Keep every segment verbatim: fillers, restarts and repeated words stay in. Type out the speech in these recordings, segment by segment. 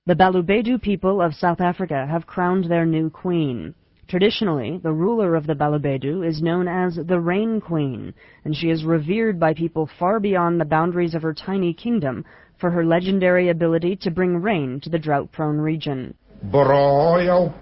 The Balobedu people of South Africa have crowned their new queen. Traditionally, the ruler of the Balobedu is known as the Rain Queen, and she is revered by people far beyond the boundaries of her tiny kingdom for her legendary ability to bring rain to the drought-prone region. The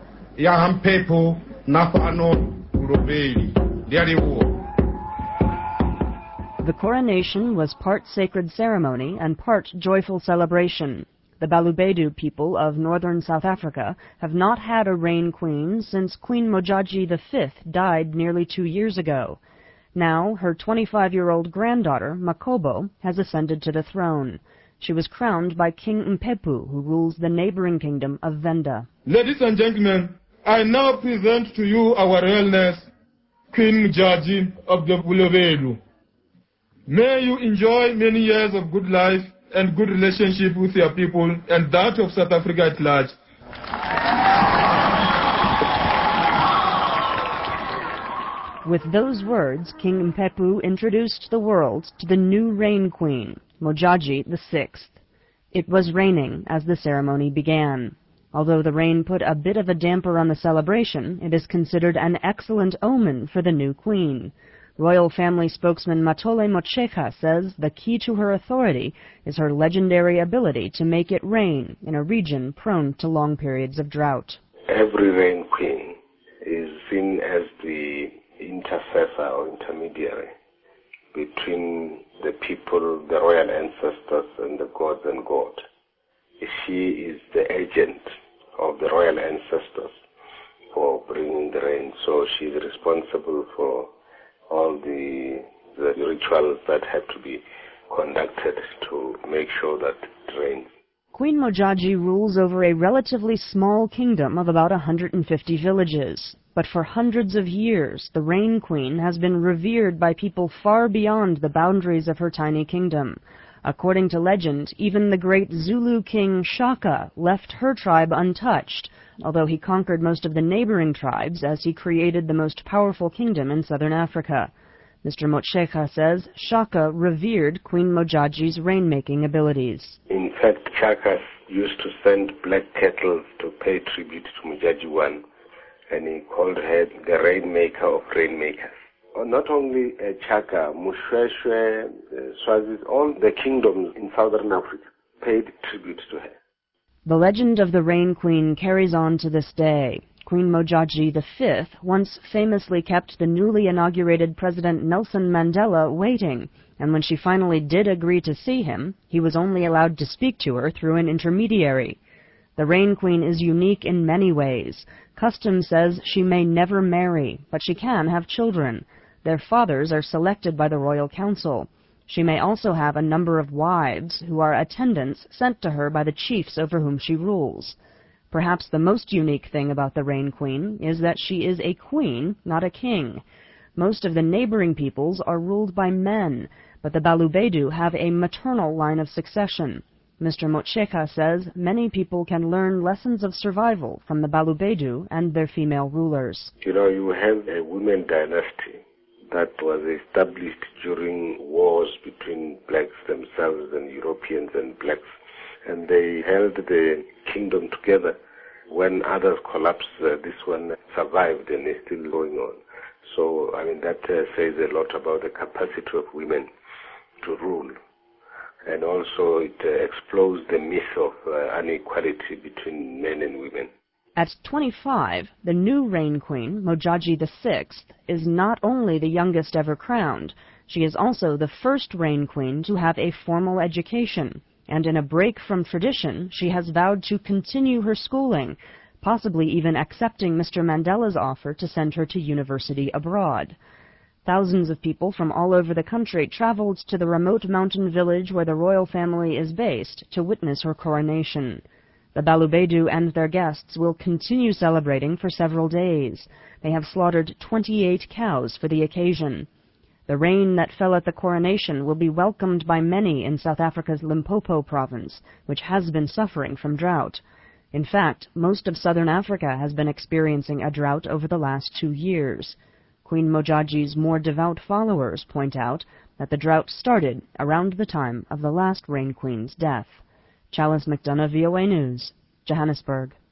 coronation was part sacred ceremony and part joyful celebration. The Balobedu people of northern South Africa have not had a rain queen since Queen Modjadji the fifth died nearly two years ago. Now, her twenty-five-year-old granddaughter, Makobo, has ascended to the throne. She was crowned by King Mpepu, who rules the neighboring kingdom of Venda. Ladies and gentlemen, I now present to you our Royalness, Queen Modjadji of the Balobedu. May you enjoy many years of good life and good relationship with your people and that of South Africa at large. With those words, King Mpepu introduced the world to the new Rain Queen, Modjadji the sixth. It was raining as the ceremony began. Although the rain put a bit of a damper on the celebration, it is considered an excellent omen for the new queen. Royal family spokesman Matole Motshekga says the key to her authority is her legendary ability to make it rain in a region prone to long periods of drought. Every rain queen is seen as the intercessor or intermediary between the people, the royal ancestors, and the gods and God. She is the agent of the royal ancestors for bringing the rain, so she is responsible for all the, the rituals that have to be conducted to make sure that it rains. Queen Modjadji rules over a relatively small kingdom of about one hundred fifty villages. But for hundreds of years, the Rain Queen has been revered by people far beyond the boundaries of her tiny kingdom. According to legend, even the great Zulu king Shaka left her tribe untouched, although he conquered most of the neighboring tribes as he created the most powerful kingdom in southern Africa. Mister Motshekga says Shaka revered Queen Modjadji's rain-making abilities. In fact, Shaka used to send black cattle to pay tribute to Modjadji I, and he called her the rainmaker of rainmakers. Not only uh, Chaka, Mushweshwe, uh, Swazis, all the kingdoms in southern Africa paid tribute to her. The legend of the Rain Queen carries on to this day. Queen Modjadji the fifth once famously kept the newly inaugurated President Nelson Mandela waiting, and when she finally did agree to see him, he was only allowed to speak to her through an intermediary. The Rain Queen is unique in many ways. Custom says she may never marry, but she can have children. Their fathers are selected by the Royal Council. She may also have a number of wives, who are attendants sent to her by the chiefs over whom she rules. Perhaps the most unique thing about the Rain Queen is that she is a queen, not a king. Most of the neighboring peoples are ruled by men, but the Balobedu have a maternal line of succession. Mister Motshekga says many people can learn lessons of survival from the Balobedu and their female rulers. You know, you have a women dynasty that was established during wars between blacks themselves and Europeans and blacks, and they held the kingdom together. When others collapsed, uh, this one survived and is still going on. So, I mean, that uh, says a lot about the capacity of women to rule. And also it uh, explodes the myth of uh, inequality between men and women. At twenty-five, the new Rain Queen, Modjadji the sixth, is not only the youngest ever crowned, she is also the first Rain Queen to have a formal education, and in a break from tradition, she has vowed to continue her schooling, possibly even accepting Mister Mandela's offer to send her to university abroad. Thousands of people from all over the country traveled to the remote mountain village where the royal family is based to witness her coronation. The Balobedu and their guests will continue celebrating for several days. They have slaughtered twenty-eight cows for the occasion. The rain that fell at the coronation will be welcomed by many in South Africa's Limpopo province, which has been suffering from drought. In fact, most of southern Africa has been experiencing a drought over the last two years. Queen Modjadji's more devout followers point out that the drought started around the time of the last Rain Queen's death. Chalice McDonough, V O A News, Johannesburg.